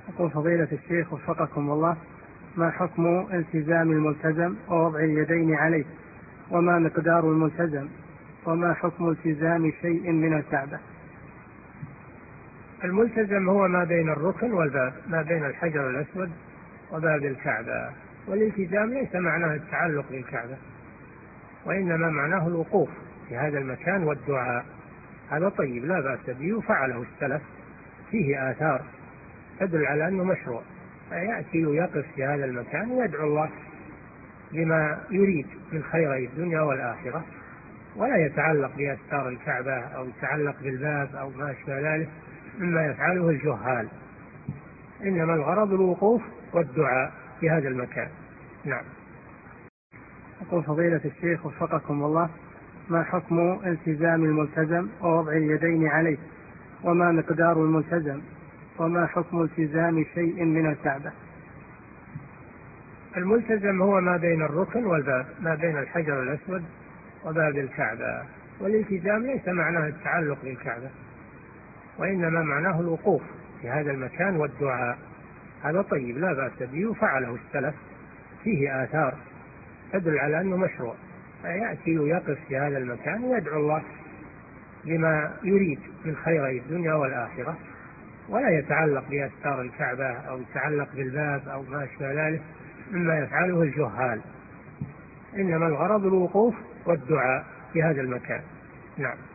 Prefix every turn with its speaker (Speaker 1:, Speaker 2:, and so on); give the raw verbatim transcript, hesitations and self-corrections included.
Speaker 1: يقول فضيلة الشيخ وفقكم الله: ما حكم التزام الملتزم ووضع اليدين عليه؟ وما مقدار الملتزم؟ وما حكم التزام شيء من الكعبة؟
Speaker 2: الملتزم هو ما بين الركن والباب، ما بين الحجر الأسود وباب الكعبة. والالتزام ليس معناه التعلق بالكعبة، وإنما معناه الوقوف في هذا المكان والدعاء. هذا طيب لا بأس به، وفعله السلف، فيه آثار تدل على أنه مشروع، فيأتي ويقف في هذا المكان ويدعو الله لما يريد من خيري الدنيا والآخرة، ولا يتعلق بأستار الكعبة أو يتعلق بالباب أو ما أشبه ذلك مما يفعله الجهال، إنما الغرض الوقوف والدعاء في هذا المكان. نعم.
Speaker 1: يقول فضيلة الشيخ وفقكم الله: ما حكم التزام الملتزم ووضع اليدين عليه؟ وما مقدار الملتزم؟ وما حكم التزام شيء من الكعبة؟
Speaker 2: الملتزم هو ما بين الركن والباب، ما بين الحجر الأسود وباب الكعبة. والالتزام ليس معناه التعلق بالكعبة، وإنما معناه الوقوف في هذا المكان والدعاء. هذا طيب لا بأس به، وفعله السلف، فيه آثار تدل على أنه مشروع، فيأتي ويقف في هذا المكان ويدعو الله لما يريد من خيري الدنيا والآخرة، ولا يتعلق بأستار الكعبة أو يتعلق بالباب أو ما أشبه ذلك مما يفعله الجهال، إنما الغرض الوقوف والدعاء في هذا المكان. نعم.